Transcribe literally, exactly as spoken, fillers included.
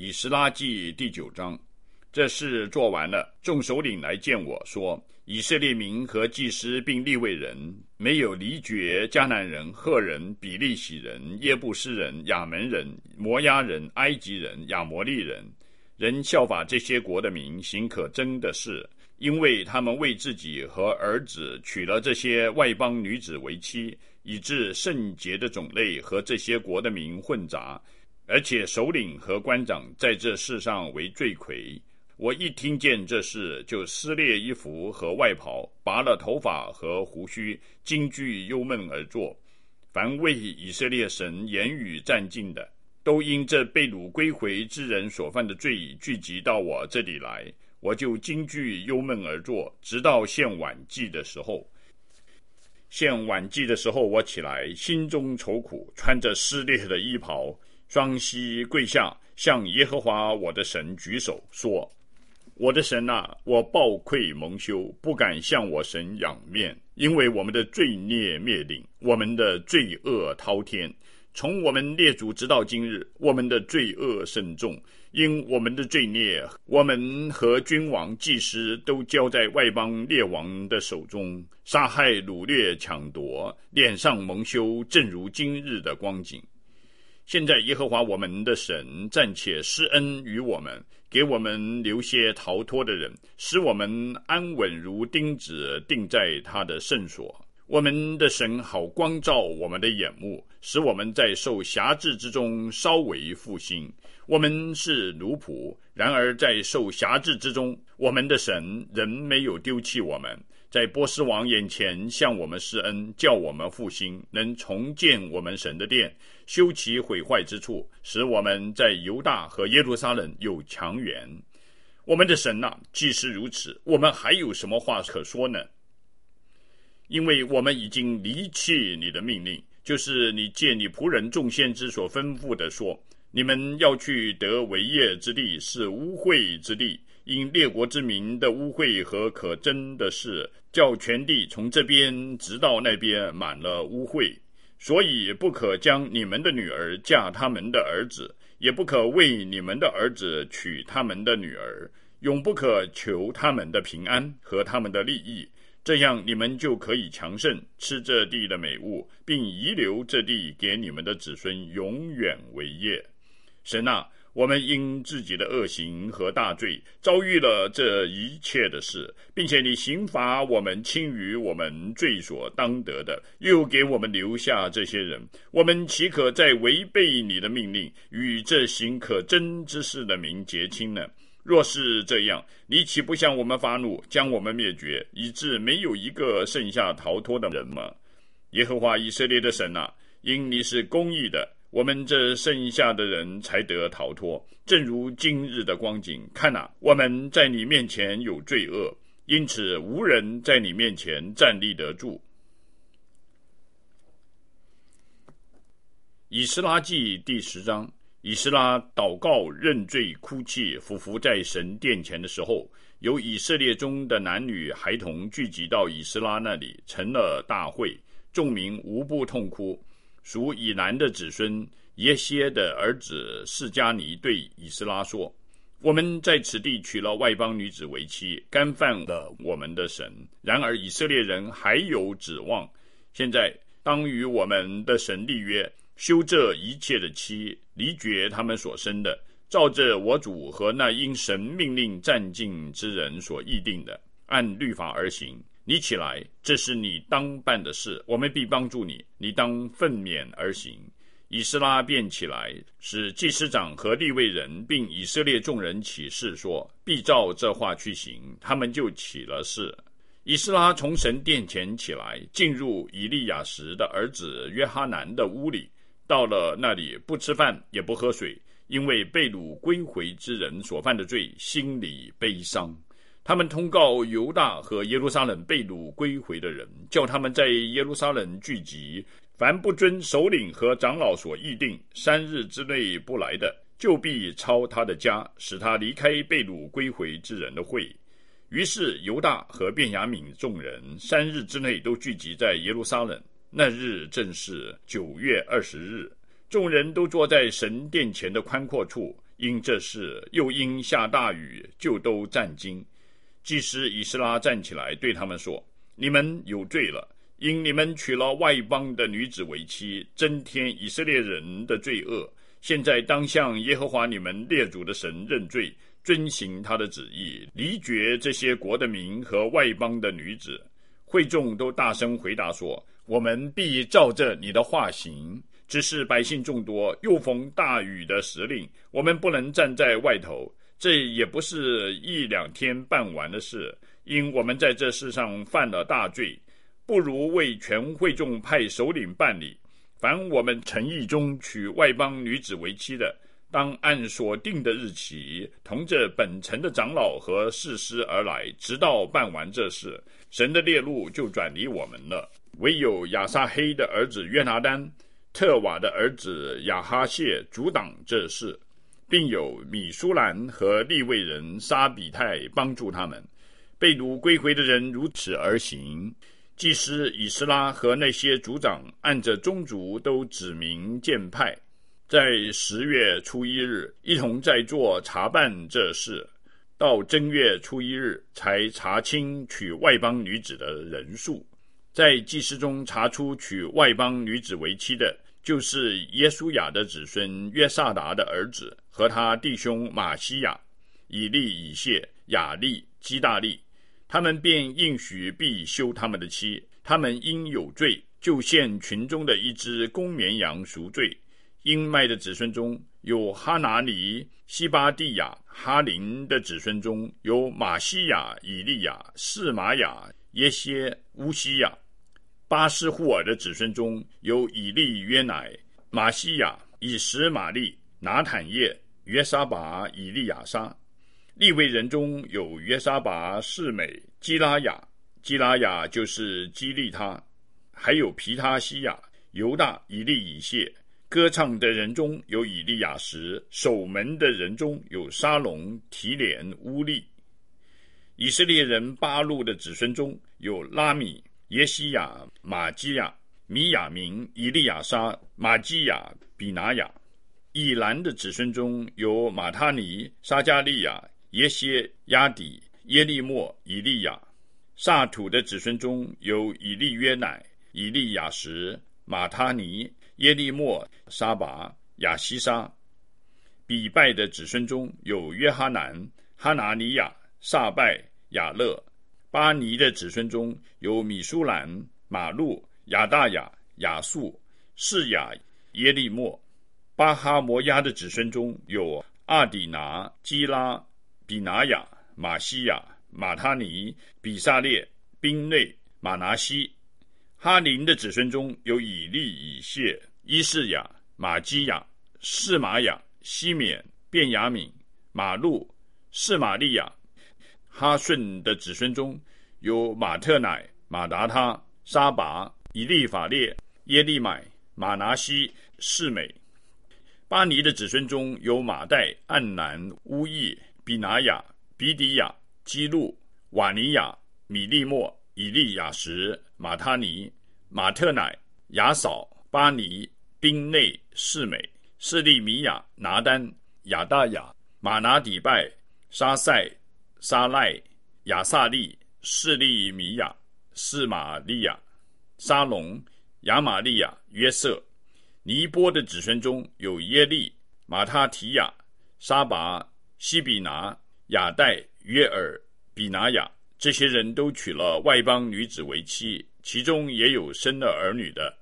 以斯拉记第九章。这事做完了，众首领来见我说，以色列民和祭司并利未人没有离绝迦南人、赫人、比利洗人、耶布斯人、亚门人、摩押人、埃及人、亚摩利人，人效法这些国的民行可憎的事，因为他们为自己和儿子娶了这些外邦女子为妻，以致圣洁的种类和这些国的民混杂，而且首领和官长在这事上为罪魁。我一听见这事，就撕裂衣服和外袍，拔了头发和胡须，惊惧忧闷而坐。凡为以色列神言语战尽的，都因这被掳归回之人所犯的罪聚集到我这里来，我就惊惧忧闷而坐，直到献晚祭的时候。献晚祭的时候，我起来，心中愁苦，穿着撕裂的衣袍，双膝跪下，向耶和华我的神举手说，我的神啊，我抱愧蒙羞，不敢向我神仰面，因为我们的罪孽灭顶，我们的罪恶滔天。从我们列祖直到今日，我们的罪恶甚重，因我们的罪孽，我们和君王祭司都交在外邦列王的手中，杀害掳掠抢夺，脸上蒙羞，正如今日的光景。现在耶和华我们的神暂且施恩于我们，给我们留些逃脱的人，使我们安稳如钉子钉在他的圣所。我们的神好光照我们的眼目，使我们在受辖制之中稍微复兴。我们是奴仆，然而在受辖制之中，我们的神仍没有丢弃我们，在波斯王眼前向我们施恩，叫我们复兴，能重建我们神的殿，修其毁坏之处，使我们在犹大和耶路撒冷有强援。我们的神啊，既是如此，我们还有什么话可说呢？因为我们已经离弃你的命令，就是你借你仆人众先知所吩咐的说，你们要去得为业之地，是污秽之地，因列国之民的污秽和可憎的事，叫全地从这边直到那边满了污秽。所以不可将你们的女儿嫁他们的儿子，也不可为你们的儿子娶他们的女儿，永不可求他们的平安和他们的利益，这样你们就可以强盛，吃这地的美物，并遗留这地给你们的子孙永远为业。神啊，我们因自己的恶行和大罪遭遇了这一切的事，并且你刑罚我们轻于我们罪所当得的，又给我们留下这些人，我们岂可再违背你的命令，与这行可憎之事的民结亲呢？若是这样，你岂不向我们发怒，将我们灭绝，以致没有一个剩下逃脱的人吗？耶和华以色列的神啊，因你是公义的，我们这剩下的人才得逃脱。正如今日的光景，看啊，我们在你面前有罪恶，因此无人在你面前站立得住。以斯拉记第十章。以斯拉祷告认罪哭泣，俯伏在神殿前的时候，有以色列中的男女孩童聚集到以斯拉那里，成了大会，众民无不痛哭。属以南的子孙耶歇的儿子示迦尼对以斯拉说，我们在此地娶了外邦女子为妻，干犯了我们的神，然而以色列人还有指望。现在当与我们的神立约，休这一切的妻，离绝他们所生的，照着我主和那因神命令战尽之人所议定的，按律法而行。你起来，这是你当办的事，我们必帮助你，你当奋勉而行。以斯拉便起来，使祭司长和利未人并以色列众人起誓说，必照这话去行，他们就起了誓。以斯拉从神殿前起来，进入以利亚实的儿子约哈南的屋里，到了那里，不吃饭也不喝水，因为被掳归回之人所犯的罪，心里悲伤。他们通告犹大和耶路撒冷被掳归回的人，叫他们在耶路撒冷聚集，凡不遵首领和长老所议定，三日之内不来的，就必抄他的家，使他离开被掳归回之人的会。于是犹大和便雅悯众人三日之内都聚集在耶路撒冷，那日正是九月二十日。众人都坐在神殿前的宽阔处， 因这事又因下大雨，就都战惊。祭司以斯拉站起来对他们说：你们有罪了，因你们娶了外邦的女子为妻，增添以色列人的罪恶。现在当向耶和华你们列祖的神认罪，遵行他的旨意，离绝这些国的民和外邦的女子。会众都大声回答说：我们必照着你的话行。只是百姓众多，又逢大雨的时令，我们不能站在外头，这也不是一两天办完的事。因我们在这世上犯了大罪，不如为全会众派首领办理。凡我们城邑中娶外邦女子为妻的，当按所定的日期，同着本城的长老和士师而来，直到办完这事，神的烈怒就转离我们了。唯有亚撒黑的儿子约拿单、特瓦的儿子亚哈谢阻挡这事，并有米舒兰和利未人沙比泰帮助他们。被掳归回的人如此而行。祭司以斯拉和那些族长按着宗族都指明荐派，在十月初一日一同在座查办这事，到正月初一日才查清娶外邦女子的人数。在祭司中查出娶外邦女子为妻的，就是耶稣雅的子孙约萨达的儿子和他弟兄马西亚、以利、以谢、雅利、基大利。他们便应许必休他们的妻，他们因有罪，就献群中的一只公绵羊赎罪。因麦的子孙中有哈拿尼、西巴蒂亚；哈林的子孙中有马西亚、以利亚、示玛雅、耶歇、乌西亚；巴斯户尔的子孙中有以利约乃、马西亚、以实玛利、拿坦叶、约沙拔、以利亚沙。利未人中有约沙拔、示美、基拉雅，基拉雅就是基利他，还有皮他西亚、犹大、以利以谢。歌唱的人中有以利亚什，守门的人中有沙龙、提连、乌利。以色列人巴路的子孙中有拉米、耶西亚、马基亚、米亚明、以利亚沙、马基亚、比拿雅。以兰的子孙中有马他尼、撒加利亚、耶歇、亚底、耶利莫、以利亚。撒土的子孙中有以利约乃、以利亚什、马他尼、耶利莫、沙拔、亚西沙。比拜的子孙中有约哈南、哈拿尼亚、撒拜、亚勒。巴尼的子孙中有米舒兰、马路、亚大雅、亚述、示雅、耶利莫。巴哈摩亚的子孙中有阿底拿、基拉、比拿雅、马西亚、马他尼、比萨列、宾内、马拿西。哈林的子孙中有以利、以谢、伊士雅、马基亚、示玛雅、西缅、便雅悯、马路、示玛利亚。哈顺的子孙中有马特乃、马达他、沙拔、以利法列、耶利买、马拿西、示美。巴尼的子孙中有马代、暗南、乌益、比拿雅、比底亚、基路、瓦尼亚、米利莫、以利亚什、马他尼、马特乃、亚扫、巴尼、宾内、示美、示利米亚、拿丹、亚大雅、马拿底拜、沙塞、沙赖、亚萨利、示利米亚、示玛利亚、沙龙、亚玛利亚、约瑟。尼波的子孙中有耶利、马他提亚、沙拔、西比拿、亚代、约尔、比拿雅。这些人都娶了外邦女子为妻，其中也有生了儿女的。